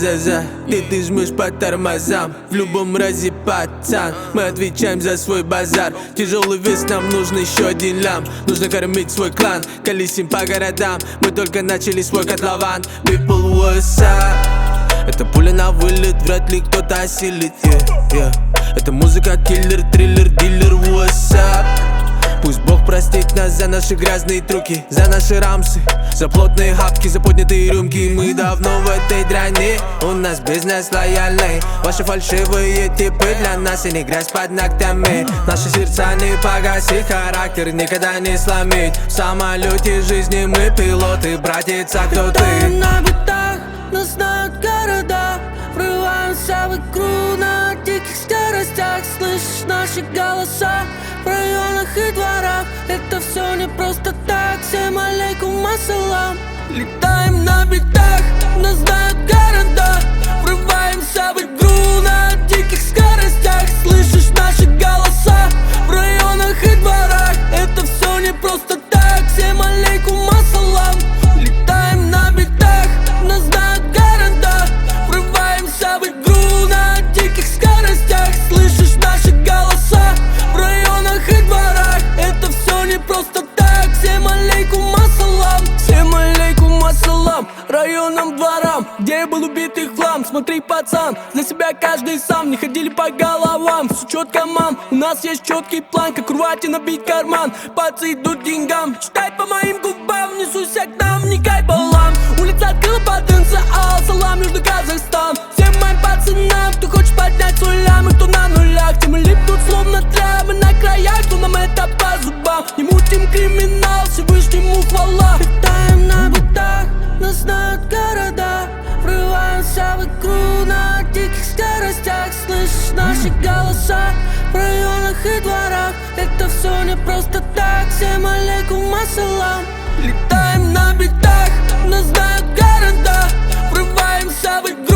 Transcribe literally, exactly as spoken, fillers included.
за-за, и ты жмешь по тормозам. В любом разе, пацан, мы отвечаем за свой базар. Тяжелый вес, нам нужен еще один лям. Нужно кормить свой клан, колесим по городам. Мы только начали свой котлован. People, what's up? Это пуля на вылет, вряд ли кто-то осилит, yeah, yeah. Это музыка, киллер, триллер, дилер, what's up? Пусть Бог простит нас за наши грязные трюки, за наши рамсы, за плотные хапки, за поднятые рюмки. Мы давно в этой дряни, у нас бизнес лояльный. Ваши фальшивые типы для нас и не грязь под ногтями. Наши сердца не погасить, характер никогда не сломить. В самолете жизни мы пилоты, братец, а кто ты? Летаем на битах, нас знают города. Врываемся в игру на диких скоростях. Слышишь наши голоса в районах и дворах. Это все не просто так, всем алейкум ассалам. Летаем на битах, нас знают города. Врываемся в игру на диких скоростях. Слышишь наши голоса в районах и дворах. Это все не просто так, всем алейкум ассалам. Летаем на битах, нас знают города. Врываемся в игру на диких скоростях. Слышишь наши голоса в районах и дворах. Это все не просто так, всем алейкум ассалам. Всем алейкум ассалам, районам, дворам, где я был убит их в хлам. Смотри, пацан, для себя каждый сам. Не ходили по головам, все четко, мам. У нас есть четкий план, как рвать и набить карман. Пацы идут к деньгам, читай по моим губам. Несуся к нам, не кай балам. Улица открыла потенциал, салам, Южный Казахстан. Всем моим пацанам, кто хочет поднять свой лям и кто на нулях. Те мы липнут словно тряпы на краях, кто нам это по зубам. Не мутим криминал, Всевышнему хвала. Летаем на битах, нас знают города. Врываемся в игру на диких скоростях. Слышишь наши голоса в районах и дворах. Это все не просто так, всем алейкум ассалам. Летаем на битах, нас знают города. Врываемся в игру